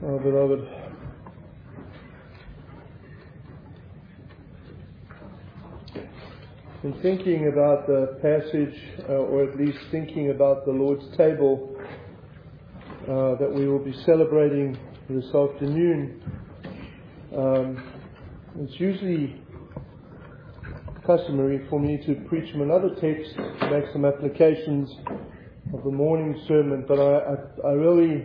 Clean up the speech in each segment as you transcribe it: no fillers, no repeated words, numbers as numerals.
Oh, beloved, in thinking about the passage, or at least thinking about the Lord's table that we will be celebrating this afternoon, it's usually customary for me to preach from another text, make some applications of the morning sermon, but I really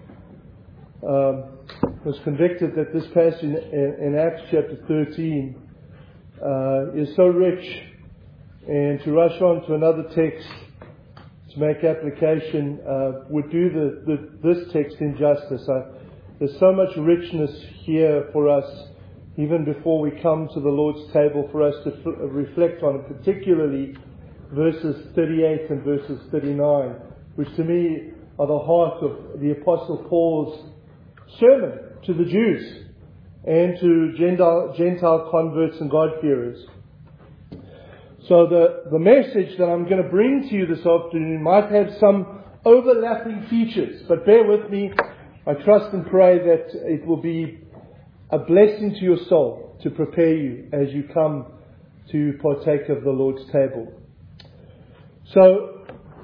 was convicted that this passage in Acts chapter 13 is so rich, and to rush on to another text to make application would do this text injustice. There's so much richness here for us, even before we come to the Lord's table, for us to reflect on, particularly verses 38 and verses 39, which to me are the heart of the Apostle Paul's sermon to the Jews and to Gentile converts and God-fearers. So the message that I'm going to bring to you this afternoon might have some overlapping features, but bear with me. I trust and pray that it will be a blessing to your soul to prepare you as you come to partake of the Lord's table. So,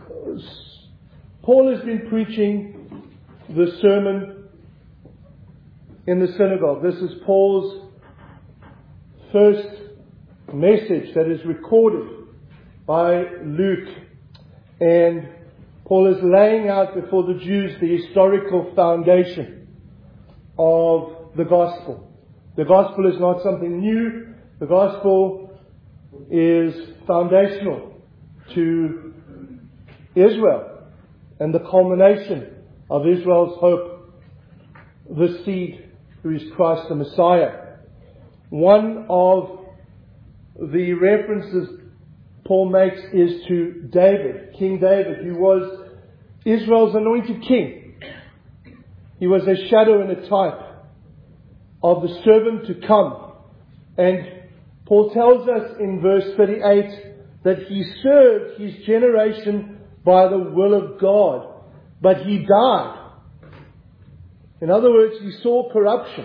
Paul has been preaching the sermon in the synagogue. This is Paul's first message that is recorded by Luke, and Paul is laying out before the Jews the historical foundation of the gospel. The gospel is not something new. The gospel is foundational to Israel and the culmination of Israel's hope, the seed who is Christ the Messiah. One of the references Paul makes is to David, King David, who was Israel's anointed king. He was a shadow and a type of the servant to come. And Paul tells us in verse 38 that he served his generation by the will of God, but he died. In other words, he saw corruption.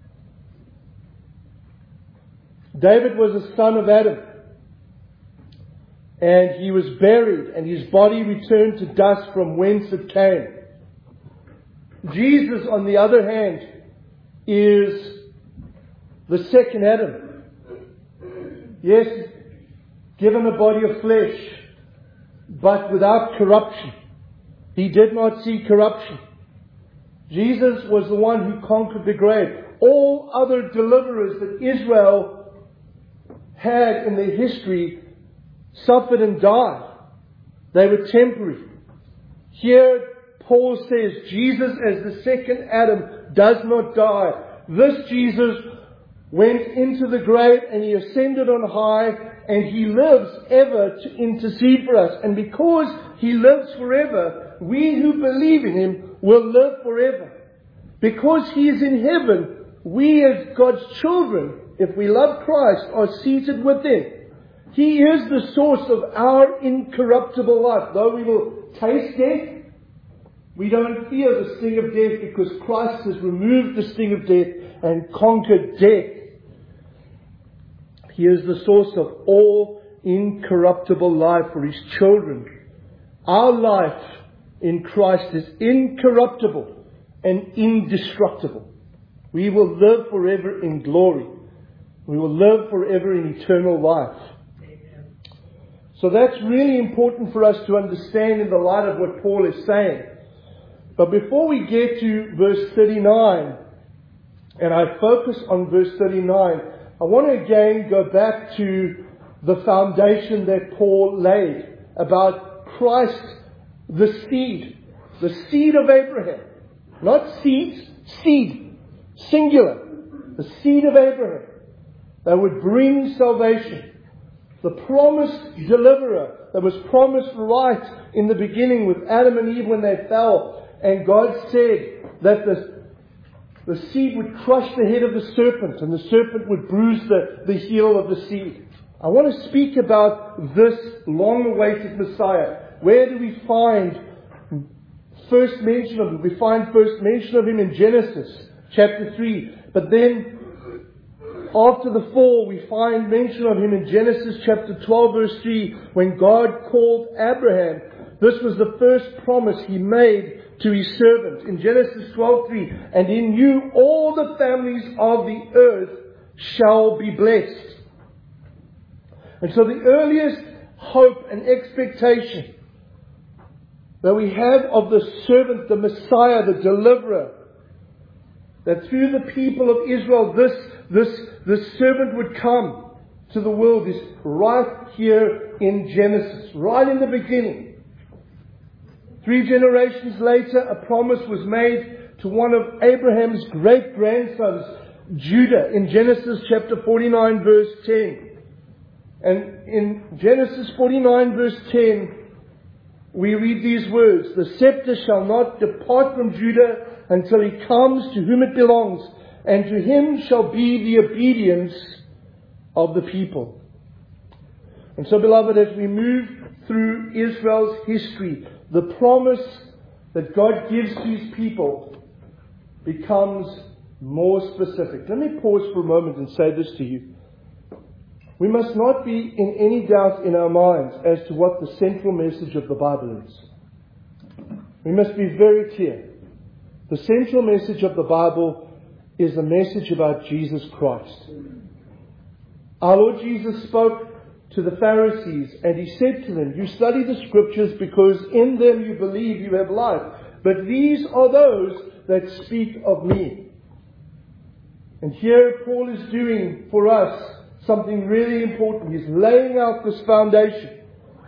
David was a son of Adam, and he was buried, and his body returned to dust from whence it came. Jesus, on the other hand, is the second Adam. Yes, given a body of flesh, but without corruption. He did not see corruption. Jesus was the one who conquered the grave. All other deliverers that Israel had in their history suffered and died. They were temporary. Here, Paul says Jesus, as the second Adam, does not die. This Jesus went into the grave and he ascended on high, and he lives ever to intercede for us. And because he lives forever, we who believe in him will live forever. Because he is in heaven, we as God's children, if we love Christ, are seated with him. He is the source of our incorruptible life. Though we will taste death, we don't fear the sting of death, because Christ has removed the sting of death and conquered death. He is the source of all incorruptible life for his children. Our life in Christ is incorruptible and indestructible. We will live forever in glory. We will live forever in eternal life. Amen. So that's really important for us to understand in the light of what Paul is saying. But before we get to verse 39, and I focus on verse 39, I want to again go back to the foundation that Paul laid about Christ, the seed of Abraham. Not seeds, seed, singular. The seed of Abraham that would bring salvation. The promised deliverer that was promised right in the beginning with Adam and Eve when they fell. And God said that the seed would crush the head of the serpent, and the serpent would bruise the heel of the seed. I want to speak about this long-awaited Messiah. Where do we find first mention of him. We find first mention of him in Genesis chapter 3. But then, after the fall, we find mention of him in Genesis chapter 12 verse 3, when God called Abraham. This was the first promise he made to his servant. In Genesis 12:3, and in you all the families of the earth shall be blessed. And so the earliest hope and expectation that we have of the servant, the Messiah, the deliverer, that through the people of Israel this servant would come to the world, is right here in Genesis, right in the beginning. 3 generations later, a promise was made to one of Abraham's great-grandsons, Judah, in Genesis chapter 49 verse 10. And in Genesis 49 verse 10, we read these words, the scepter shall not depart from Judah until he comes to whom it belongs, and to him shall be the obedience of the people. And so, beloved, as we move through Israel's history, the promise that God gives to his people becomes more specific. Let me pause for a moment and say this to you. We must not be in any doubt in our minds as to what the central message of the Bible is. We must be very clear. The central message of the Bible is the message about Jesus Christ. Our Lord Jesus spoke to the Pharisees, and he said to them, you study the scriptures because in them you believe you have life. But these are those that speak of me. And here Paul is doing for us something really important. He's laying out this foundation.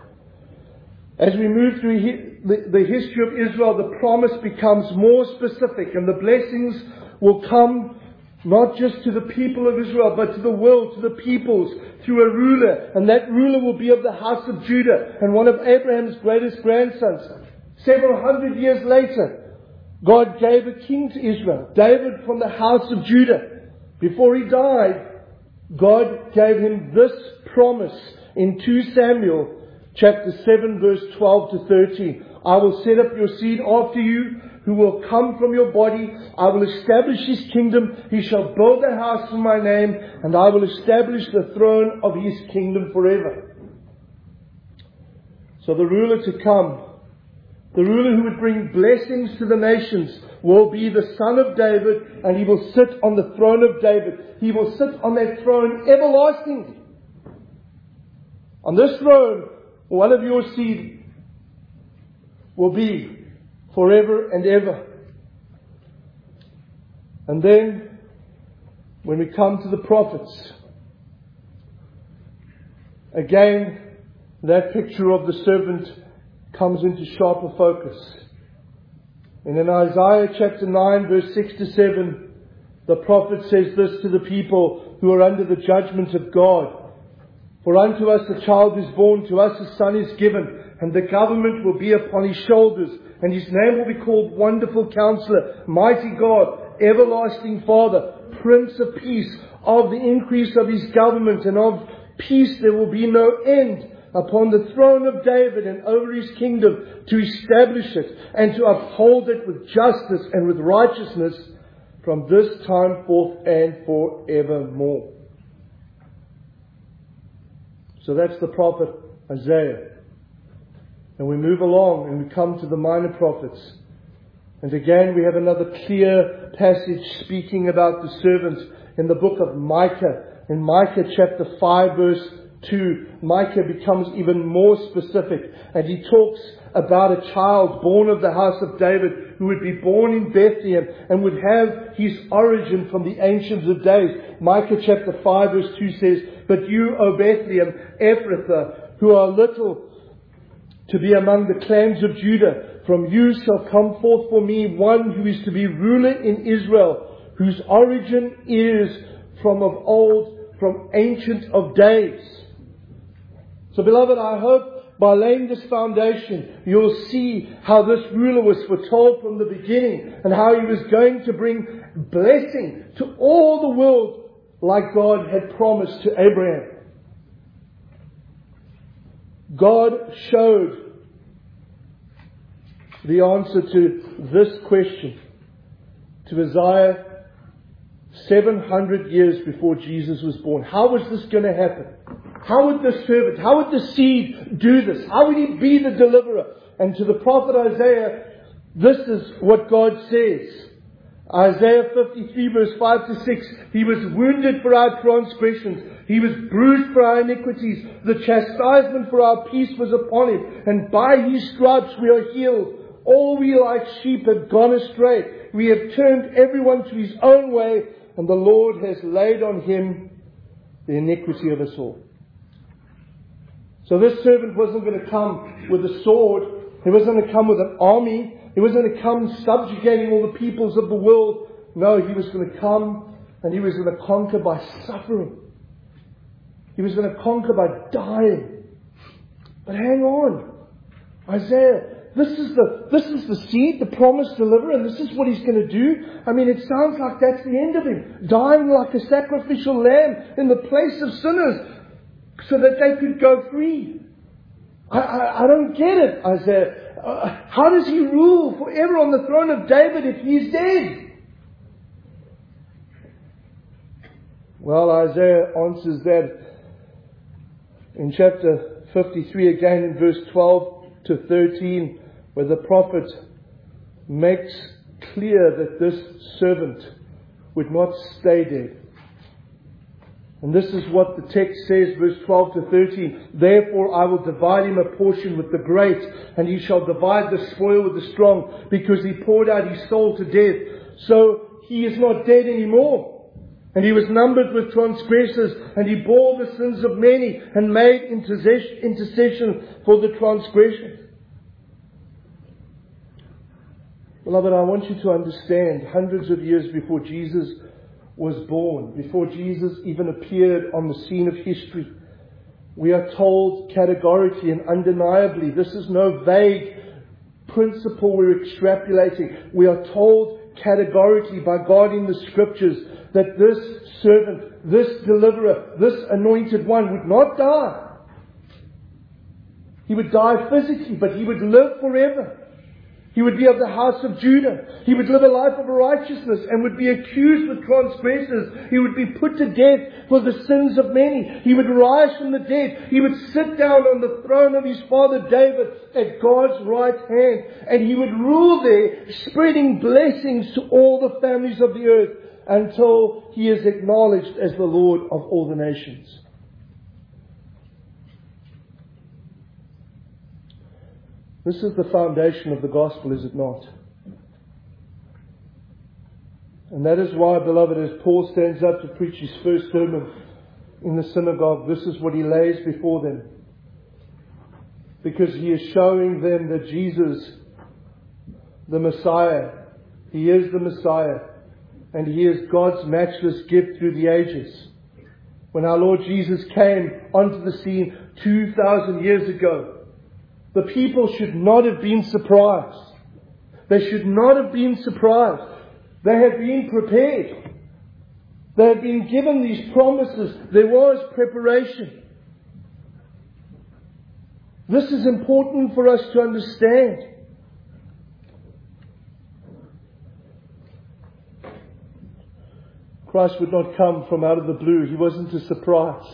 As we move through the history of Israel, the promise becomes more specific, and the blessings will come not just to the people of Israel, but to the world, to the peoples, through a ruler. And that ruler will be of the house of Judah, and one of Abraham's greatest grandsons. Several hundred years later, God gave a king to Israel, David from the house of Judah. Before he died, God gave him this promise in 2 Samuel chapter 7 verse 12 to 13. I will set up your seed after you, who will come from your body. I will establish his kingdom. He shall build a house for my name, and I will establish the throne of his kingdom forever. So the ruler to come, the ruler who would bring blessings to the nations, will be the son of David, and he will sit on the throne of David. He will sit on that throne everlastingly. On this throne, one of your seed will be forever and ever. And then, when we come to the prophets, again, that picture of the servant comes into sharper focus. And in Isaiah chapter 9 verse 6 to 7, the prophet says this to the people who are under the judgment of God. For unto us a child is born, to us a son is given, and the government will be upon his shoulders, and his name will be called Wonderful Counselor, Mighty God, Everlasting Father, Prince of Peace. Of the increase of his government and of peace there will be no end, upon the throne of David and over his kingdom, to establish it and to uphold it with justice and with righteousness from this time forth and forevermore. So that's the prophet Isaiah. And we move along and we come to the minor prophets. And again we have another clear passage speaking about the servant in the book of Micah. In Micah chapter 5 verse 2, Micah becomes even more specific, and he talks about a child born of the house of David who would be born in Bethlehem and would have his origin from the Ancient of Days. Micah chapter 5 verse 2 says, But you, O Bethlehem, Ephrathah, who are little to be among the clans of Judah, from you shall come forth for me one who is to be ruler in Israel, whose origin is from of old, from Ancient of Days. So, beloved, I hope by laying this foundation, you'll see how this ruler was foretold from the beginning, and how he was going to bring blessing to all the world like God had promised to Abraham. God showed the answer to this question to Isaiah 700 years before Jesus was born. How was this going to happen? How would the servant, how would the seed do this? How would he be the deliverer? And to the prophet Isaiah, this is what God says. Isaiah 53 verse 5 to 6. He was wounded for our transgressions. He was bruised for our iniquities. The chastisement for our peace was upon him. And by his stripes we are healed. All we like sheep have gone astray. We have turned everyone to his own way. And the Lord has laid on him the iniquity of us all. So this servant wasn't going to come with a sword. He wasn't going to come with an army. He wasn't going to come subjugating all the peoples of the world. No, he was going to come and he was going to conquer by suffering. He was going to conquer by dying. But hang on. Isaiah, this is the seed, the promised deliverer, and this is what he's going to do. I mean, it sounds like that's the end of him. Dying like a sacrificial lamb in the place of sinners so that they could go free. I don't get it, Isaiah. How does he rule forever on the throne of David if he's dead? Well, Isaiah answers that in chapter 53 again in verse 12 to 13, where the prophet makes clear that this servant would not stay dead. And this is what the text says, verse 12 to 13. Therefore I will divide him a portion with the great, and he shall divide the spoil with the strong, because he poured out his soul to death. So he is not dead anymore. And he was numbered with transgressors, and he bore the sins of many, and made intercession for the transgressions. Beloved, I want you to understand, hundreds of years before Jesus was born, before Jesus even appeared on the scene of history, we are told categorically and undeniably, this is no vague principle we're extrapolating. We are told categorically by God in the Scriptures that this servant, this deliverer, this anointed one would not die. He would die physically, but he would live forever. He would be of the house of Judah. He would live a life of righteousness and would be accused with transgressors. He would be put to death for the sins of many. He would rise from the dead. He would sit down on the throne of his father David at God's right hand. And he would rule there, spreading blessings to all the families of the earth until he is acknowledged as the Lord of all the nations. This is the foundation of the gospel, is it not? And that is why, beloved, as Paul stands up to preach his first sermon in the synagogue, this is what he lays before them. Because he is showing them that Jesus, the Messiah, he is the Messiah. And he is God's matchless gift through the ages. When our Lord Jesus came onto the scene 2,000 years ago, the people should not have been surprised. They should not have been surprised. They had been prepared. They had been given these promises. There was preparation. This is important for us to understand. Christ would not come from out of the blue. He wasn't a surprise.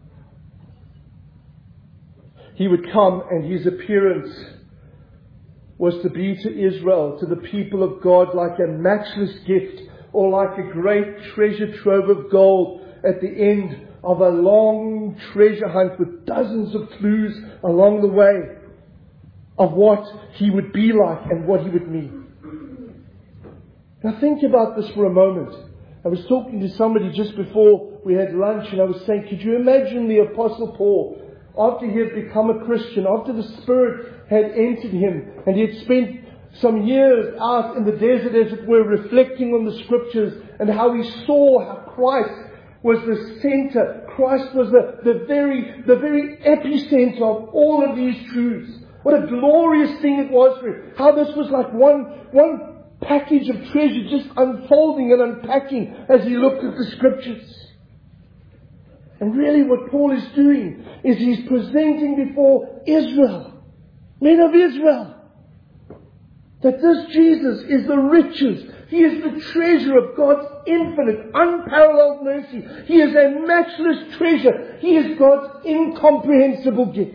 He would come, and his appearance was to be to Israel, to the people of God, like a matchless gift or like a great treasure trove of gold at the end of a long treasure hunt with dozens of clues along the way of what he would be like and what he would mean. Now think about this for a moment. I was talking to somebody just before we had lunch, and I was saying, could you imagine the Apostle Paul, after he had become a Christian, after the Spirit had entered him, and he had spent some years out in the desert, as it were, reflecting on the Scriptures, and how he saw how Christ was the center. Christ was the very epicenter of all of these truths. What a glorious thing it was for him. How this was like one package of treasure just unfolding and unpacking as he looked at the Scriptures. And really what Paul is doing is he's presenting before Israel, men of Israel, That this Jesus is the riches. He is the treasure of God's infinite, unparalleled mercy. He is a matchless treasure. He is God's incomprehensible gift.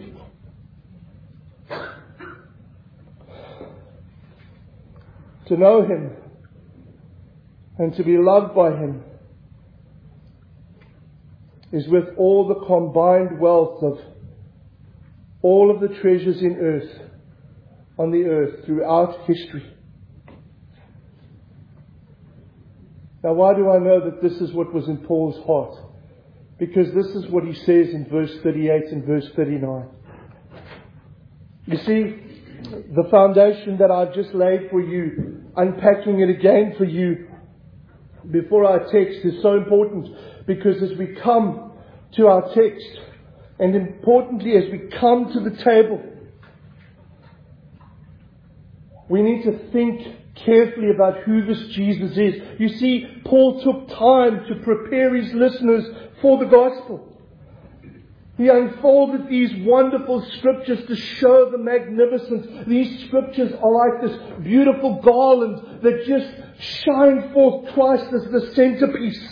To know Him and to be loved by Him is with all the combined wealth of all of the treasures on the earth throughout history. Now, why do I know that this is what was in Paul's heart? Because this is what he says in verse 38 and verse 39. You see, the foundation that I've just laid for you, unpacking it again for you before our text, is so important, because as we come to our text, and importantly as we come to the table, we need to think carefully about who this Jesus is. You see, Paul took time to prepare his listeners for the gospel. He unfolded these wonderful scriptures to show the magnificence. These scriptures are like this beautiful garland that just shine forth Christ as the centerpiece.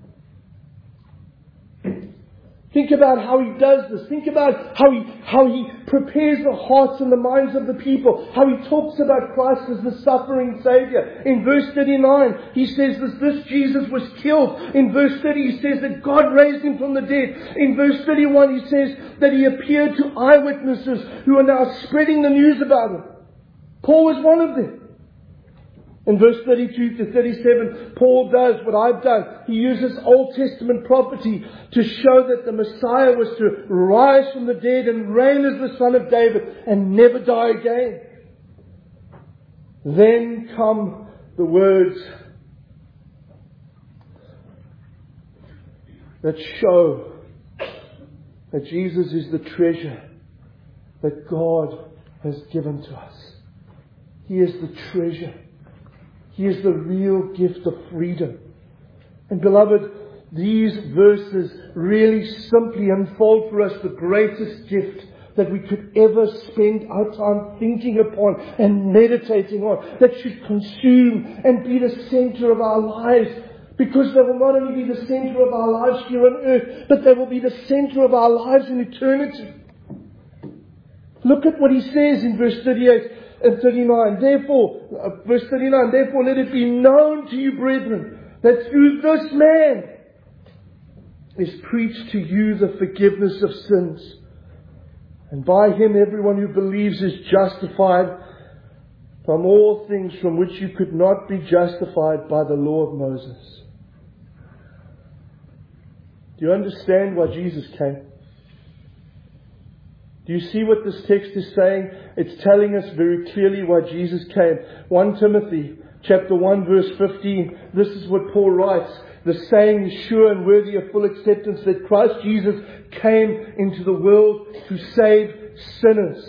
Think about how he does this. Think about how he prepares the hearts and the minds of the people. How he talks about Christ as the suffering Savior. In verse 39, he says that this Jesus was killed. In verse 30, he says that God raised Him from the dead. In verse 31, he says that He appeared to eyewitnesses who are now spreading the news about Him. Paul was one of them. In verse 32 to 37, Paul does what I've done. He uses Old Testament prophecy to show that the Messiah was to rise from the dead and reign as the Son of David and never die again. Then come the words that show that Jesus is the treasure that God has given to us. He is the treasure. He is the real gift of freedom. And beloved, these verses really simply unfold for us the greatest gift that we could ever spend our time thinking upon and meditating on, that should consume and be the center of our lives. Because they will not only be the center of our lives here on earth, but they will be the center of our lives in eternity. Look at what he says in verse 38. And 39, verse 39, therefore let it be known to you, brethren, that through this man is preached to you the forgiveness of sins. And by Him everyone who believes is justified from all things from which you could not be justified by the law of Moses. Do you understand why Jesus came? Do you see what this text is saying? It's telling us very clearly why Jesus came. 1 Timothy chapter 1 verse 15. This is what Paul writes. The saying is sure and worthy of full acceptance that Christ Jesus came into the world to save sinners.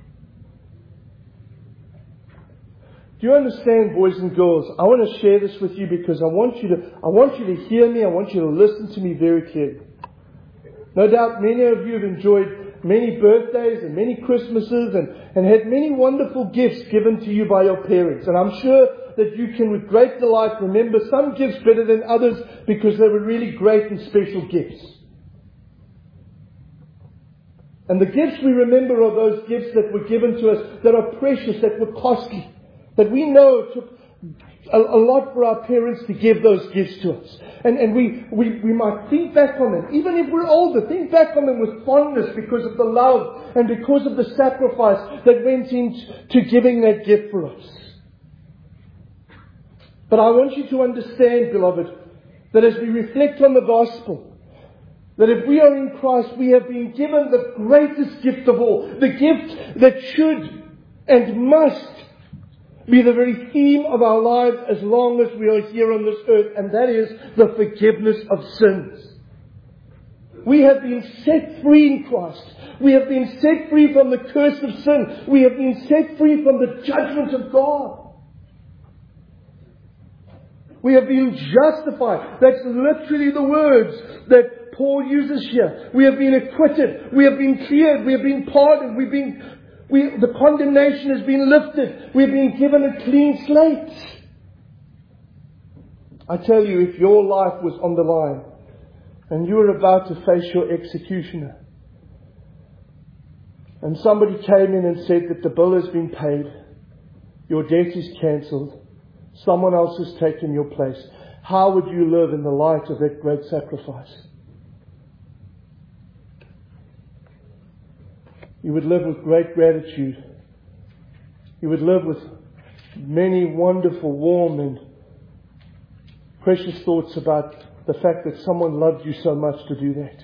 Do you understand, boys and girls? I want to share this with you because I want you to hear me. I want you to listen to me very clearly. No doubt many of you have enjoyed many birthdays and many Christmases and had many wonderful gifts given to you by your parents. And I'm sure that you can with great delight remember some gifts better than others because they were really great and special gifts. And the gifts we remember are those gifts that were given to us that are precious, that were costly, that we know it took a lot for our parents to give those gifts to us. And we might think back on them. Even if we're older, think back on them with fondness because of the love and because of the sacrifice that went into giving that gift for us. But I want you to understand, beloved, that as we reflect on the gospel, that if we are in Christ, we have been given the greatest gift of all. The gift that should and must be the very theme of our lives as long as we are here on this earth, and that is the forgiveness of sins. We have been set free in Christ. We have been set free from the curse of sin. We have been set free from the judgment of God. We have been justified. That's literally the words that Paul uses here. We have been acquitted. We have been cleared. We have been pardoned. The condemnation has been lifted. We've been given a clean slate. I tell you, if your life was on the line and you were about to face your executioner, and somebody came in and said that the bill has been paid, your debt is cancelled, someone else has taken your place, how would you live in the light of that great sacrifice? You would live with great gratitude. You would live with many wonderful, warm and precious thoughts about the fact that someone loved you so much to do that.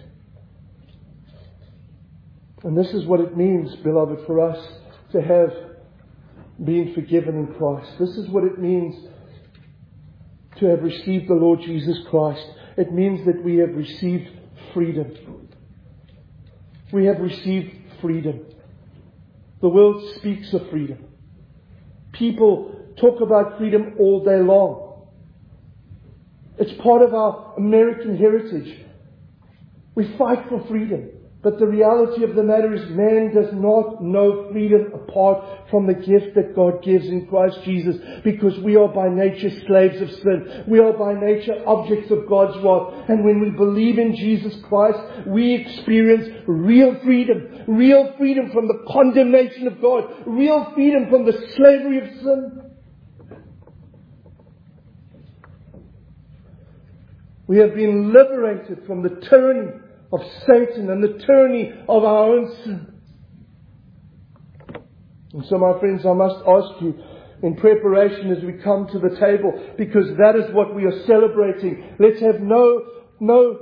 And this is what it means, beloved, for us to have been forgiven in Christ. This is what it means to have received the Lord Jesus Christ. It means that we have received freedom. We have received freedom. The world speaks of freedom. People talk about freedom all day long. It's part of our American heritage. We fight for freedom. But the reality of the matter is, man does not know freedom apart from the gift that God gives in Christ Jesus, because we are by nature slaves of sin. We are by nature objects of God's wrath. And when we believe in Jesus Christ, we experience real freedom from the condemnation of God, real freedom from the slavery of sin. We have been liberated from the tyranny of Satan and the tyranny of our own sin. And so, my friends, I must ask you, in preparation as we come to the table, because that is what we are celebrating, let's have no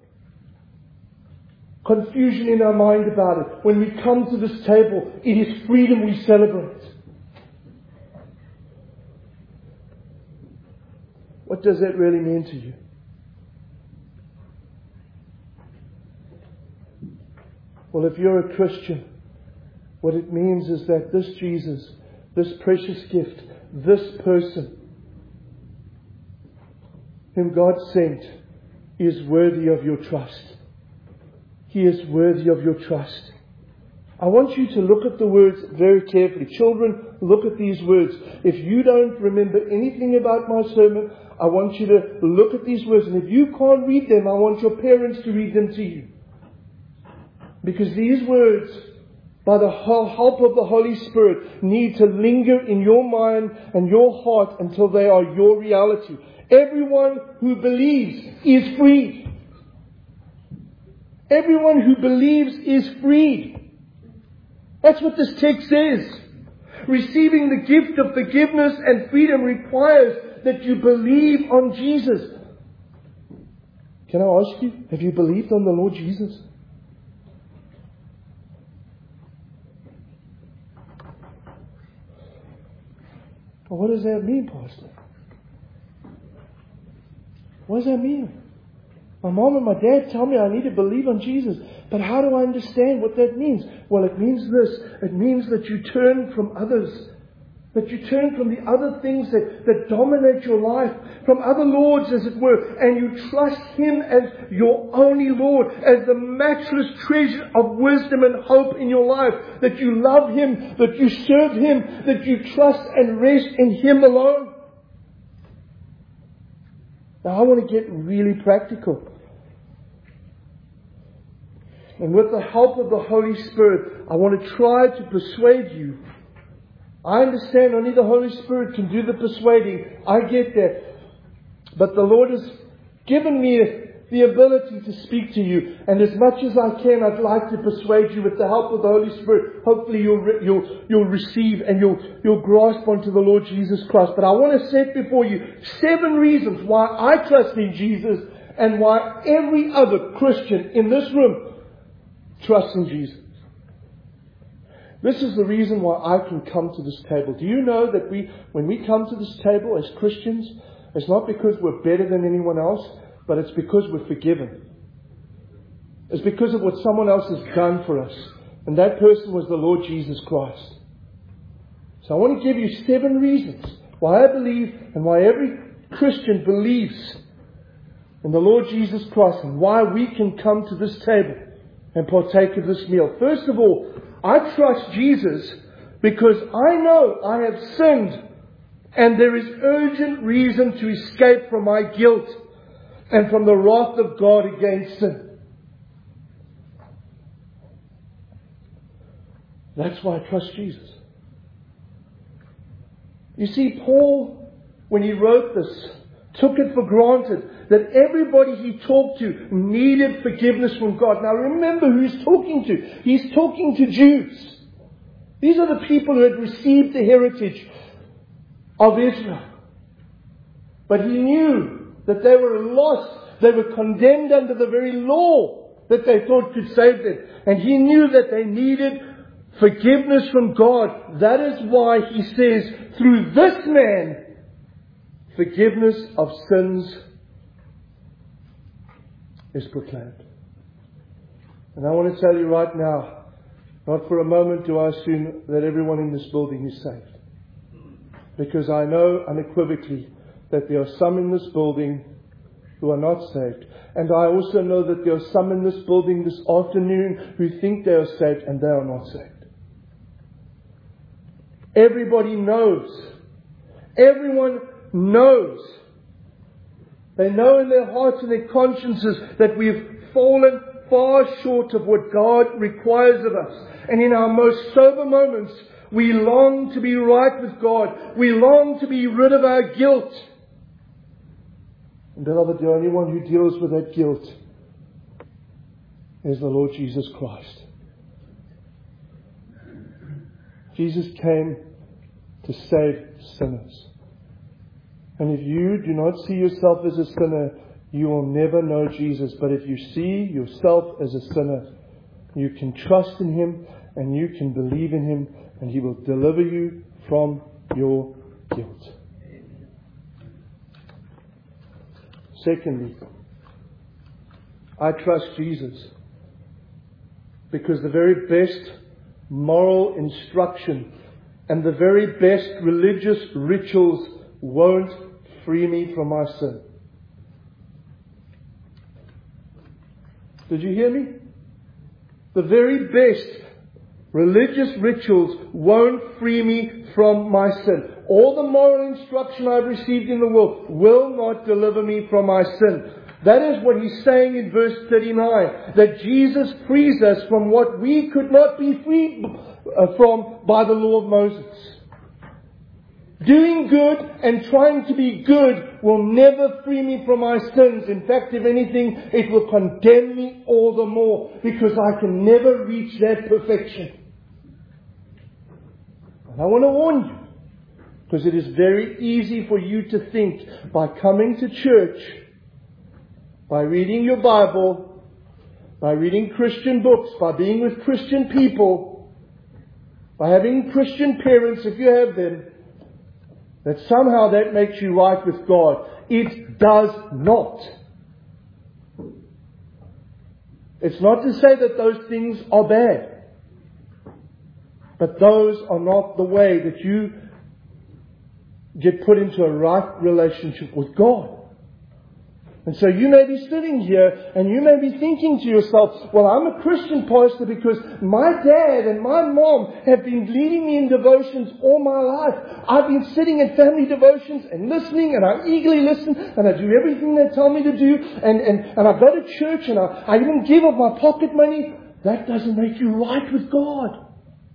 confusion in our mind about it. When we come to this table, it is freedom we celebrate. What does that really mean to you? Well, if you're a Christian, what it means is that this Jesus, this precious gift, this person whom God sent is worthy of your trust. He is worthy of your trust. I want you to look at the words very carefully. Children, look at these words. If you don't remember anything about my sermon, I want you to look at these words. And if you can't read them, I want your parents to read them to you. Because these words, by the help of the Holy Spirit, need to linger in your mind and your heart until they are your reality. Everyone who believes is free. Everyone who believes is free. That's what this text says. Receiving the gift of forgiveness and freedom requires that you believe on Jesus. Can I ask you, have you believed on the Lord Jesus? Well, what does that mean, Pastor? What does that mean? My mom and my dad tell me I need to believe on Jesus. But how do I understand what that means? Well, it means this. It means that you turn from others. That you turn from the other things that dominate your life, from other lords, as it were, and you trust Him as your only Lord, as the matchless treasure of wisdom and hope in your life. That you love Him, that you serve Him, that you trust and rest in Him alone. Now, I want to get really practical. And with the help of the Holy Spirit, I want to try to persuade you. I understand only the Holy Spirit can do the persuading. I get that. But the Lord has given me the ability to speak to you. And as much as I can, I'd like to persuade you with the help of the Holy Spirit. Hopefully you'll receive and you'll grasp onto the Lord Jesus Christ. But I want to set before you 7 reasons why I trust in Jesus and why every other Christian in this room trusts in Jesus. This is the reason why I can come to this table. Do you know that when we come to this table as Christians, it's not because we're better than anyone else, but it's because we're forgiven. It's because of what someone else has done for us. And that person was the Lord Jesus Christ. So I want to give you 7 reasons why I believe and why every Christian believes in the Lord Jesus Christ and why we can come to this table and partake of this meal. First of all, I trust Jesus because I know I have sinned and there is urgent reason to escape from my guilt and from the wrath of God against sin. That's why I trust Jesus. You see, Paul, when he wrote this, took it for granted that everybody he talked to needed forgiveness from God. Now remember who he's talking to. He's talking to Jews. These are the people who had received the heritage of Israel. But he knew that they were lost. They were condemned under the very law that they thought could save them. And he knew that they needed forgiveness from God. That is why he says, through this man, forgiveness of sins is proclaimed. And I want to tell you right now, not for a moment do I assume that everyone in this building is saved. Because I know unequivocally that there are some in this building who are not saved. And I also know that there are some in this building this afternoon who think they are saved and they are not saved. Everybody knows. Everyone knows. They know in their hearts and their consciences that we've fallen far short of what God requires of us. And in our most sober moments, we long to be right with God. We long to be rid of our guilt. And beloved, the only one who deals with that guilt is the Lord Jesus Christ. Jesus came to save sinners. And if you do not see yourself as a sinner, you will never know Jesus. But if you see yourself as a sinner, you can trust in Him and you can believe in Him, and He will deliver you from your guilt. Secondly, I trust Jesus because the very best moral instruction and the very best religious rituals won't free me from my sin. Did you hear me? The very best religious rituals won't free me from my sin. All the moral instruction I've received in the world will not deliver me from my sin. That is what he's saying in verse 39, that Jesus frees us from what we could not be freed from by the law of Moses. Doing good and trying to be good will never free me from my sins. In fact, if anything, it will condemn me all the more, because I can never reach that perfection. And I want to warn you, because it is very easy for you to think by coming to church, by reading your Bible, by reading Christian books, by being with Christian people, by having Christian parents if you have them, that somehow that makes you right with God. It does not. It's not to say that those things are bad, but those are not the way that you get put into a right relationship with God. And so you may be sitting here and you may be thinking to yourself, well, I'm a Christian pastor because my dad and my mom have been leading me in devotions all my life. I've been sitting in family devotions and listening, and I eagerly listen, and I do everything they tell me to do, and I go to church, and I even give of my pocket money. That doesn't make you right with God.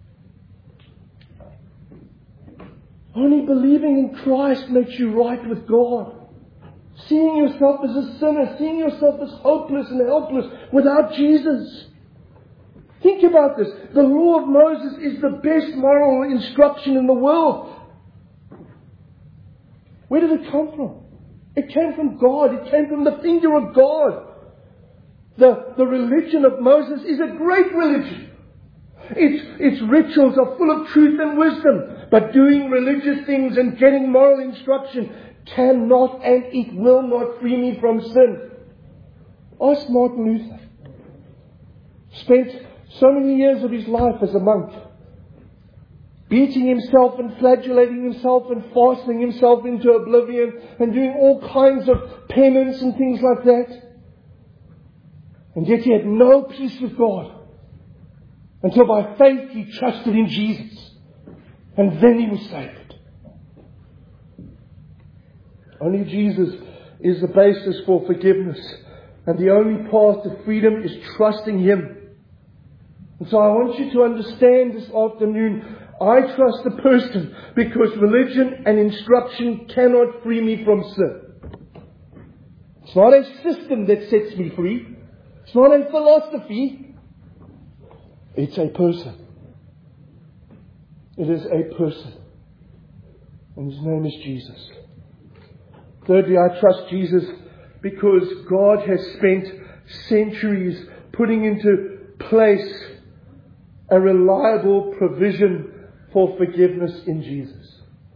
Only believing in Christ makes you right with God. Seeing yourself as a sinner, seeing yourself as hopeless and helpless without Jesus. Think about this. The law of Moses is the best moral instruction in the world. Where did it come from? It came from God. It came from the finger of God. The religion of Moses is a great religion. Its rituals are full of truth and wisdom. But doing religious things and getting moral instruction cannot and it will not free me from sin. Ask Martin Luther. Spent so many years of his life as a monk, beating himself and flagellating himself and fastening himself into oblivion and doing all kinds of penance and things like that. And yet he had no peace with God. until by faith he trusted in Jesus. And then he was saved. Only Jesus is the basis for forgiveness. And the only path to freedom is trusting Him. And so I want you to understand this afternoon, I trust the person because religion and instruction cannot free me from sin. It's not a system that sets me free. It's not a philosophy. It's a person. It is a person. And His name is Jesus. Thirdly, I trust Jesus because God has spent centuries putting into place a reliable provision for forgiveness in Jesus.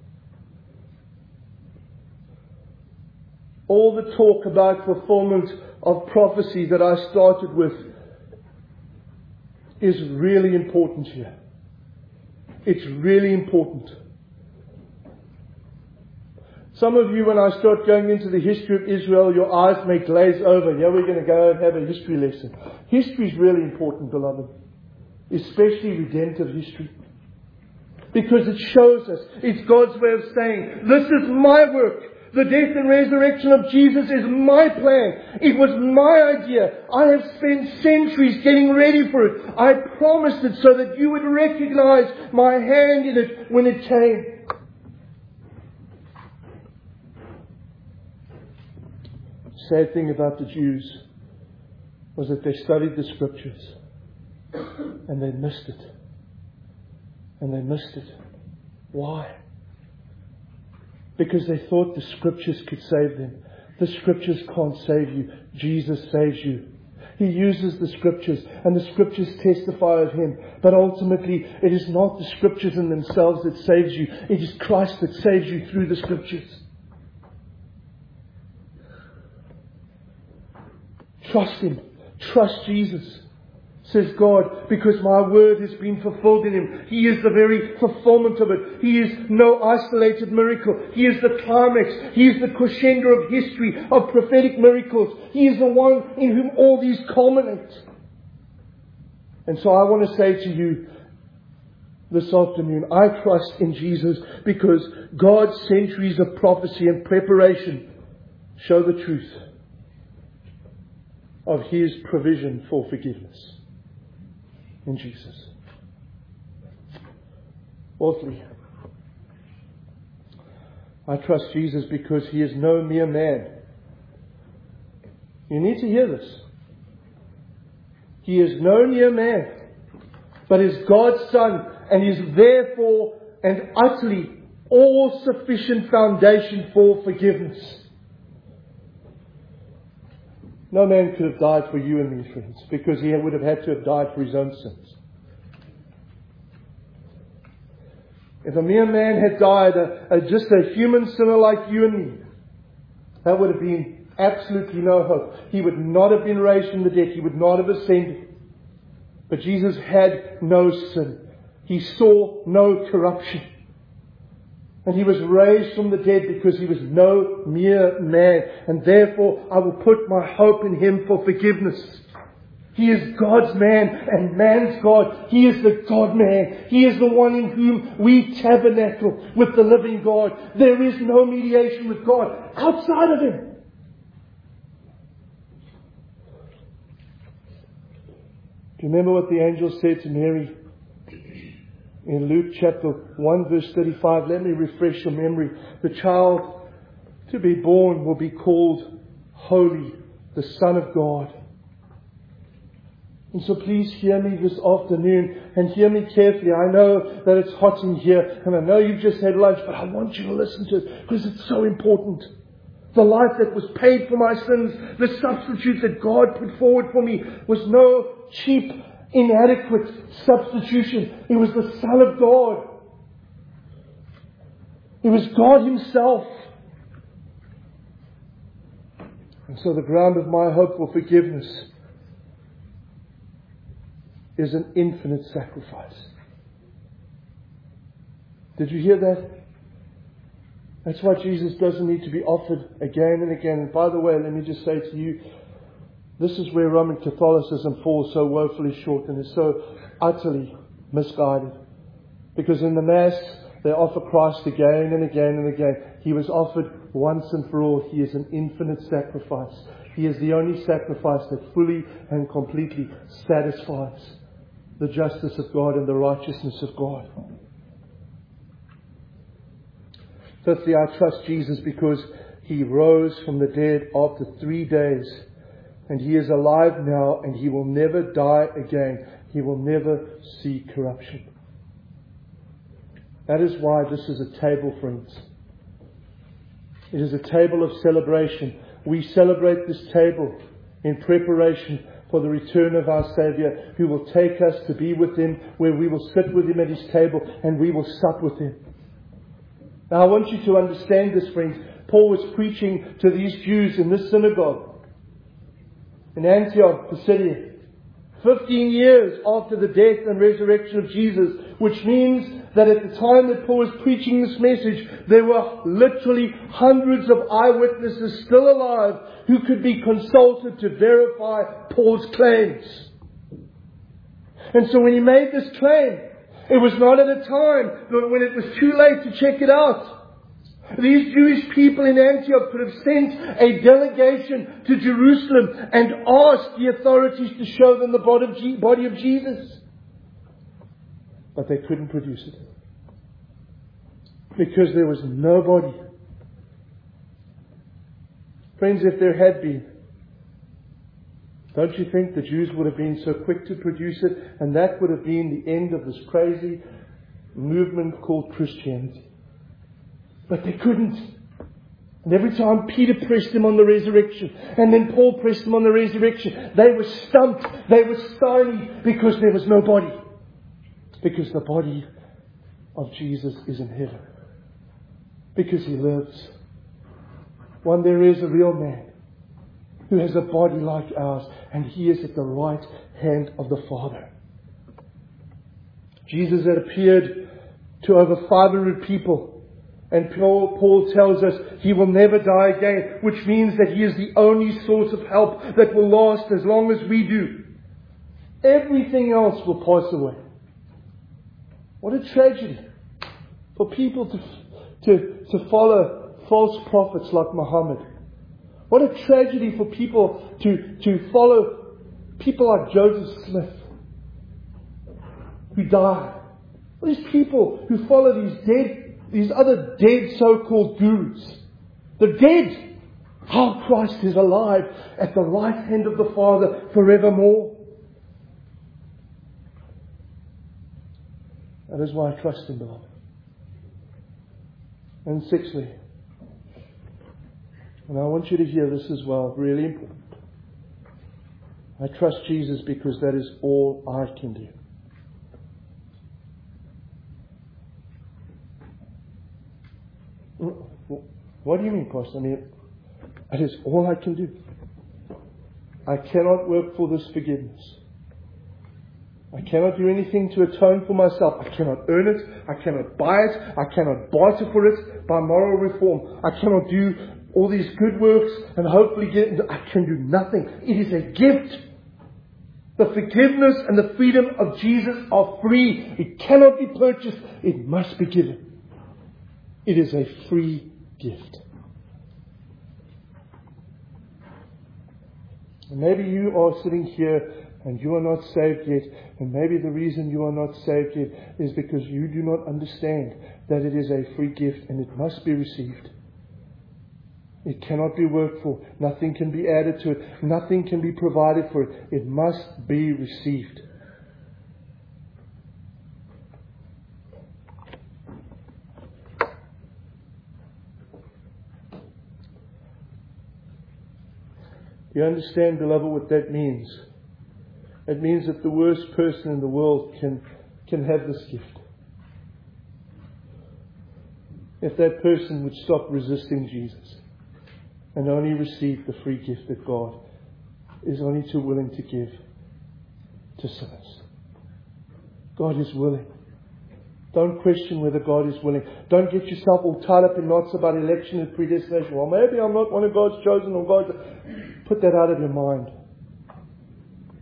All the talk about fulfillment of prophecy that I started with is really important here. It's really important. Some of you, when I start going into the history of Israel, your eyes may glaze over. Yeah, we're going to go and have a history lesson. History is really important, beloved. Especially redemptive history. Because it shows us, it's God's way of saying, this is my work. The death and resurrection of Jesus is my plan. It was my idea. I have spent centuries getting ready for it. I promised it so that you would recognize my hand in it when it came. Sad thing about the Jews was that they studied the Scriptures and they missed it. And they missed it. Why? Because they thought the Scriptures could save them. The Scriptures can't save you. Jesus saves you. He uses the Scriptures and the Scriptures testify of Him. But ultimately, it is not the Scriptures in themselves that saves you. It is Christ that saves you through the Scriptures. Trust Him. Trust Jesus. Says God, because my word has been fulfilled in Him. He is the very fulfillment of it. He is no isolated miracle. He is the climax. He is the crescendo of history, of prophetic miracles. He is the one in whom all these culminate. And so I want to say to you this afternoon, I trust in Jesus because God's centuries of prophecy and preparation show the truth of His provision for forgiveness in Jesus. Fourthly, I trust Jesus because He is no mere man. You need to hear this. He is no mere man, but is God's Son and is therefore an utterly all-sufficient foundation for forgiveness. No man could have died for you and me, friends, because He would have had to have died for His own sins. If a mere man had died, just a human sinner like you and me, that would have been absolutely no hope. He would not have been raised from the dead. He would not have ascended. But Jesus had no sin. He saw no corruption. And He was raised from the dead because He was no mere man. And therefore I will put my hope in Him for forgiveness. He is God's man and man's God. He is the God-man. He is the one in whom we tabernacle with the living God. There is no mediation with God outside of Him. Do you remember what the angel said to Mary? In Luke chapter 1 verse 35, let me refresh your memory. The child to be born will be called Holy, the Son of God. And so please hear me this afternoon and hear me carefully. I know that it's hot in here and I know you've just had lunch, but I want you to listen to it because it's so important. The life that was paid for my sins, the substitute that God put forward for me was no cheap, inadequate substitution. It was the Son of God. It was God Himself. And so the ground of my hope for forgiveness is an infinite sacrifice. Did you hear that? That's why Jesus doesn't need to be offered again and again. And by the way, let me just say to you, This is where Roman Catholicism falls so woefully short and is so utterly misguided. Because in the Mass, they offer Christ again and again and again. He was offered once and for all. He is an infinite sacrifice. He is the only sacrifice that fully and completely satisfies the justice of God and the righteousness of God. Fifthly, I trust Jesus because He rose from the dead after 3 days. And He is alive now, and He will never die again. He will never see corruption. That is why this is a table, friends. It is a table of celebration. We celebrate this table in preparation for the return of our Saviour, who will take us to be with Him, where we will sit with Him at His table and we will sup with Him. Now I want you to understand this, friends. Paul was preaching to these Jews in this synagogue in Antioch, Pisidia, 15 years after the death and resurrection of Jesus, which means that at the time that Paul was preaching this message, there were literally hundreds of eyewitnesses still alive who could be consulted to verify Paul's claims. And so when he made this claim, it was not at a time when it was too late to check it out. These Jewish people in Antioch could have sent a delegation to Jerusalem and asked the authorities to show them the body of Jesus. But they couldn't produce it. Because there was nobody. Friends, if there had been, don't you think the Jews would have been so quick to produce it, and that would have been the end of this crazy movement called Christianity? But they couldn't. And every time Peter pressed them on the resurrection, and then Paul pressed them on the resurrection, they were stumped, they were stymied, because there was no body. Because the body of Jesus is in heaven. Because He lives. One, there is a real man who has a body like ours, and He is at the right hand of the Father. Jesus had appeared to over 500 people. And Paul tells us He will never die again, which means that He is the only source of help that will last as long as we do. Everything else will pass away. What a tragedy for people to follow false prophets like Muhammad. What a tragedy for people to follow people like Joseph Smith, who died. These people who follow these other dead so-called gurus. They're dead. Our Christ is alive at the right hand of the Father forevermore. That is why I trust Him, beloved. And sixthly, and I want you to hear this as well, really important. I trust Jesus because that is all I can do. What do you mean, Pastor? I mean, that is all I can do. I cannot work for this forgiveness. I cannot do anything to atone for myself. I cannot earn it. I cannot buy it. I cannot barter for it by moral reform. I cannot do all these good works and hopefully I can do nothing. It is a gift. The forgiveness and the freedom of Jesus are free. It cannot be purchased. It must be given. It is a free gift. And maybe you are sitting here and you are not saved yet. And maybe the reason you are not saved yet is because you do not understand that it is a free gift and it must be received. It cannot be worked for. Nothing can be added to it. Nothing can be provided for it. It must be received. You understand, beloved, what that means? It means that the worst person in the world can have this gift. If that person would stop resisting Jesus and only receive the free gift that God is only too willing to give to sinners. God is willing. Don't question whether God is willing. Don't get yourself all tied up in knots about election and predestination. Well, maybe I'm not one of God's chosen or God's... Put that out of your mind.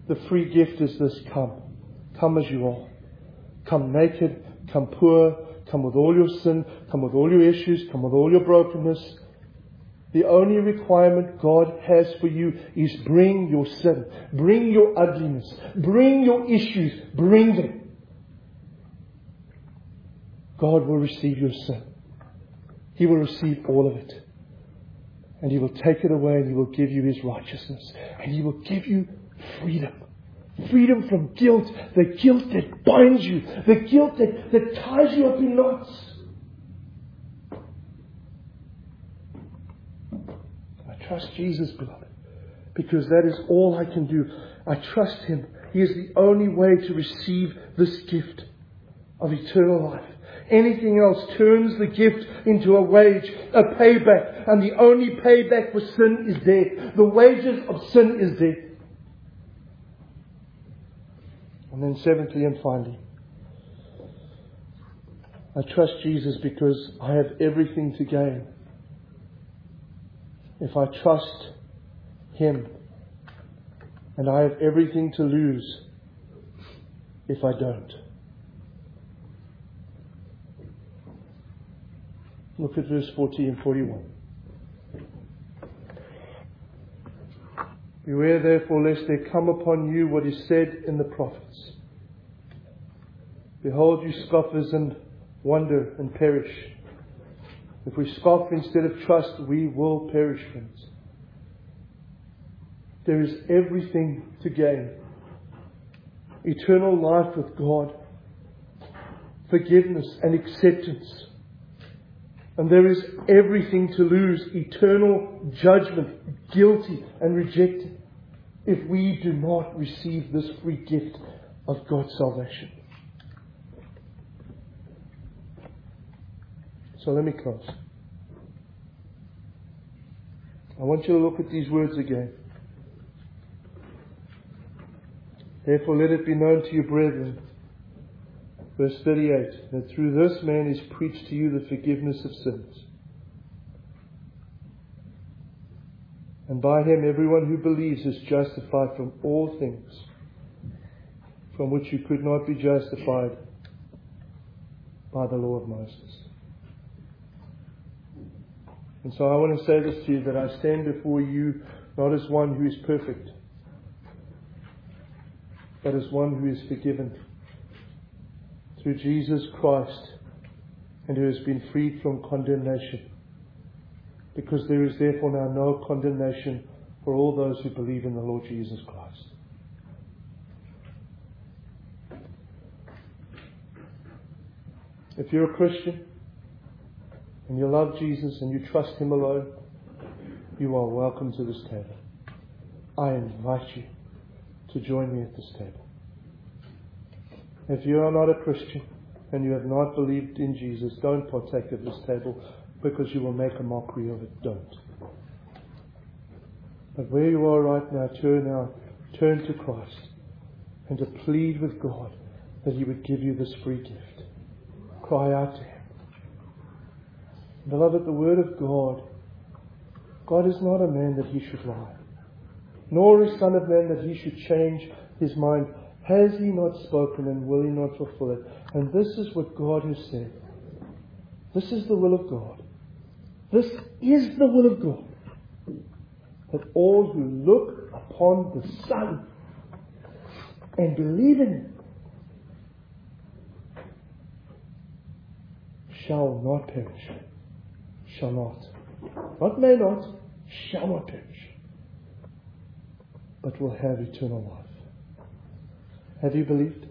The free gift is this: come. Come as you are. Come naked, come poor, come with all your sin, come with all your issues, come with all your brokenness. The only requirement God has for you is bring your sin, bring your ugliness, bring your issues, bring them. God will receive your sin. He will receive all of it. And He will take it away, and He will give you His righteousness. And He will give you freedom. Freedom from guilt. The guilt that binds you. The guilt that ties you up in knots. I trust Jesus, beloved, because that is all I can do. I trust Him. He is the only way to receive this gift of eternal life. Anything else turns the gift into a wage, a payback. And the only payback for sin is death. The wages of sin is death. And then seventhly and finally, I trust Jesus because I have everything to gain if I trust Him. And I have everything to lose if I don't. Look at verse 40 and 41. Beware therefore lest there come upon you what is said in the prophets. Behold, you scoffers, and wonder and perish. If we scoff instead of trust, we will perish, friends. There is everything to gain. Eternal life with God. Forgiveness and acceptance. And there is everything to lose. Eternal judgment, guilty and rejected, if we do not receive this free gift of God's salvation. So let me close. I want you to look at these words again. Therefore let it be known to you, brethren, verse 38, that through this man is preached to you the forgiveness of sins. And by Him everyone who believes is justified from all things from which you could not be justified by the law of Moses. And so I want to say this to you, that I stand before you not as one who is perfect, but as one who is forgiven through Jesus Christ, and who has been freed from condemnation. Because there is therefore now no condemnation for all those who believe in the Lord Jesus Christ. If you're a Christian and you love Jesus and you trust Him alone, you are welcome to this table. I invite you to join me at this table. If you are not a Christian and you have not believed in Jesus, don't partake of this table, because you will make a mockery of it. Don't. But where you are right now, turn to Christ and to plead with God that He would give you this free gift. Cry out to Him. Beloved, the Word of God is not a man that He should lie, nor a son of man that He should change His mind. Has He not spoken, and will He not fulfill it? And this is what God has said. This is the will of God. This is the will of God. That all who look upon the Son and believe in Him shall not perish. Shall not. Not may not. Shall not perish. But will have eternal life. Have you believed?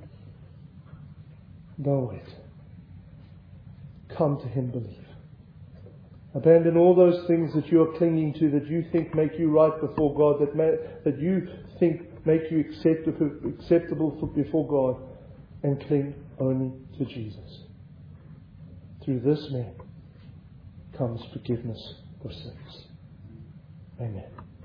Don't wait. Come to Him, believe. Abandon all those things that you are clinging to, that you think make you right before God, that you think make you acceptable before God, and cling only to Jesus. Through this man comes forgiveness of sins. Amen.